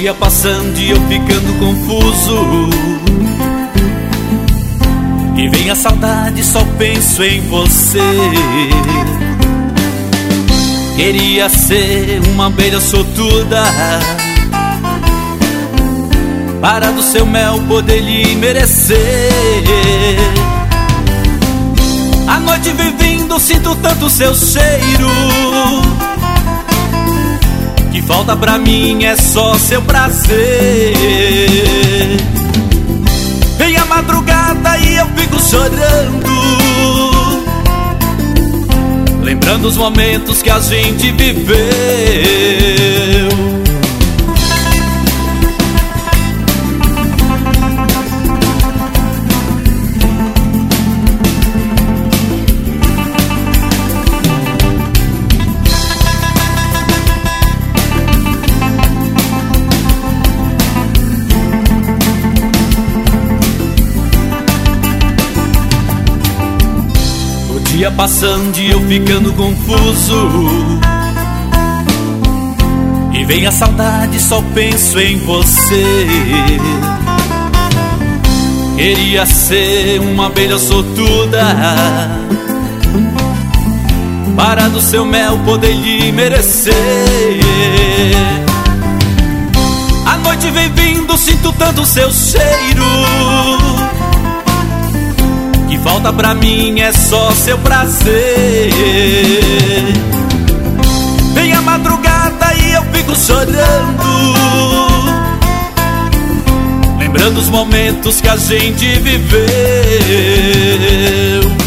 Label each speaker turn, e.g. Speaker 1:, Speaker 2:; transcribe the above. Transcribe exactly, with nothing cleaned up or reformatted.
Speaker 1: dia passando e eu ficando confuso, e vem a saudade, só penso em você. Queria ser uma abelha sortuda, para do seu mel poder lhe merecer. A noite vem vindo, sinto tanto seu cheiro, que falta pra mim é só seu prazer. Vem a madrugada e eu fico chorando, lembrando os momentos que a gente viveu. Dia passando e eu ficando confuso, e vem a saudade, só penso em você. Queria ser uma abelha sortuda, para do seu mel poder lhe merecer. A noite vem vindo, sinto tanto seu cheiro, que falta pra mim é só seu prazer. Vem a madrugada e eu fico chorando, lembrando os momentos que a gente viveu.